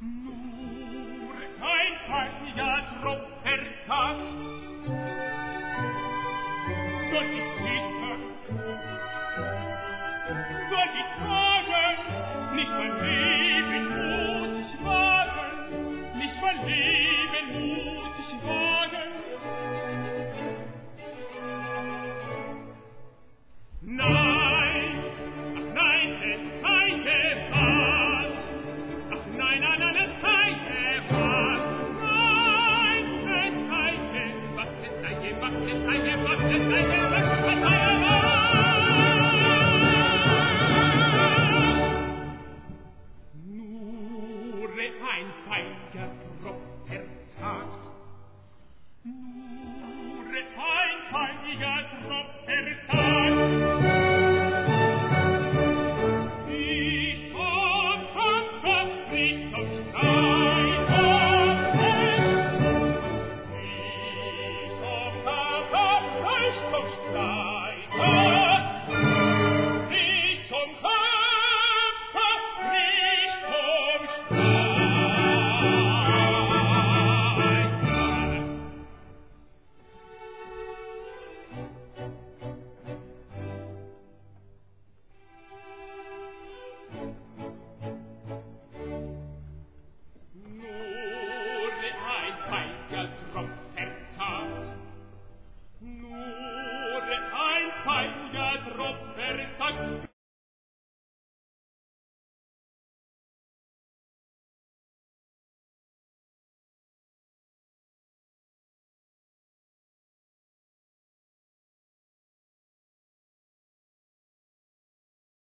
Nur ein feiniger Tropf verzagt, soll ich zittern, soll ich tragen, nicht mein Leben muss ich wagen, nicht mein Leben muss ich wagen. Nein, ach nein, es sei gewagt, ach nein, nein, nein, es sei gewagt, nein, es sei gewagt, es sei gewagt, es sei gewagt, es sei gewagt, es sei gewagt. Nur ein feiniger Tropf